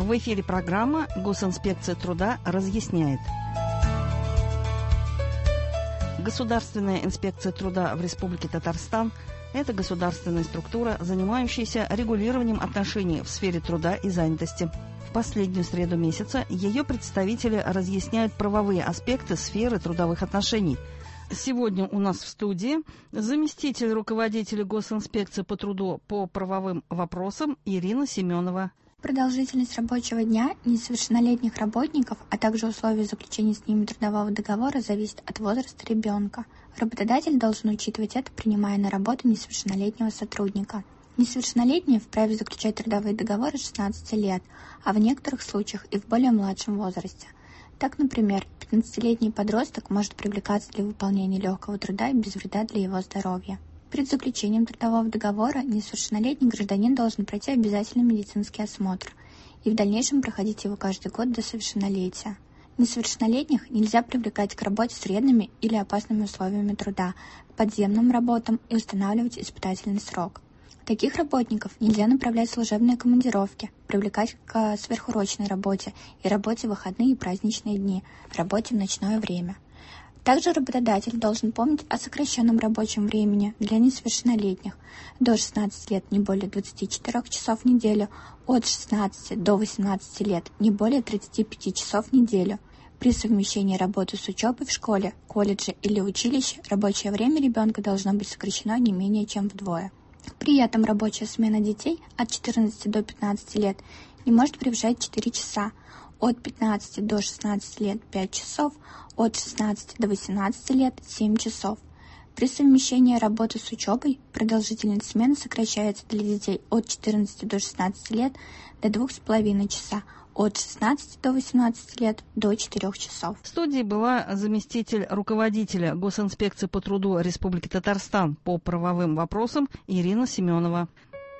В эфире программа «Госинспекция труда разъясняет». Государственная инспекция труда в Республике Татарстан – это государственная структура, занимающаяся регулированием отношений в сфере труда и занятости. В последнюю среду месяца ее представители разъясняют правовые аспекты сферы трудовых отношений. Сегодня у нас в студии заместитель руководителя Госинспекции по труду по правовым вопросам Ирина Семенова. Продолжительность рабочего дня несовершеннолетних работников, а также условия заключения с ними трудового договора зависят от возраста ребенка. Работодатель должен учитывать это, принимая на работу несовершеннолетнего сотрудника. Несовершеннолетние вправе заключать трудовые договоры с 16 лет, а в некоторых случаях и в более младшем возрасте. Так, например, 15-летний подросток может привлекаться для выполнения легкого труда без вреда для его здоровья. Перед заключением трудового договора несовершеннолетний гражданин должен пройти обязательный медицинский осмотр и в дальнейшем проходить его каждый год до совершеннолетия. Несовершеннолетних нельзя привлекать к работе с вредными или опасными условиями труда, к подземным работам и устанавливать испытательный срок. Таких работников нельзя направлять в служебные командировки, привлекать к сверхурочной работе и работе в выходные и праздничные дни, работе в ночное время. Также работодатель должен помнить о сокращенном рабочем времени для несовершеннолетних до 16 лет не более 24 часов в неделю, от 16 до 18 лет не более 35 часов в неделю. При совмещении работы с учебой в школе, колледже или училище рабочее время ребенка должно быть сокращено не менее чем вдвое. При этом рабочая смена детей от 14 до 15 лет не может превышать 4 часа, от 15 до 16 лет 5 часов, от 16 до 18 лет 7 часов. При совмещении работы с учебой продолжительность смены сокращается для детей от 14 до 16 лет до 2,5 часа, от 16 до 18 лет до 4 часов. В студии была заместитель руководителя Госинспекции по труду Республики Татарстан по правовым вопросам Ирина Семенова.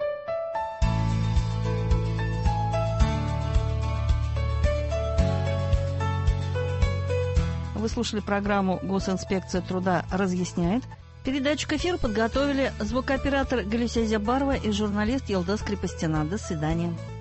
Вы слушали программу «Госинспекция труда разъясняет». Передачу к эфиру подготовили звукооператор Галисия Зябарова и журналист Елдос Крепостина. До свидания.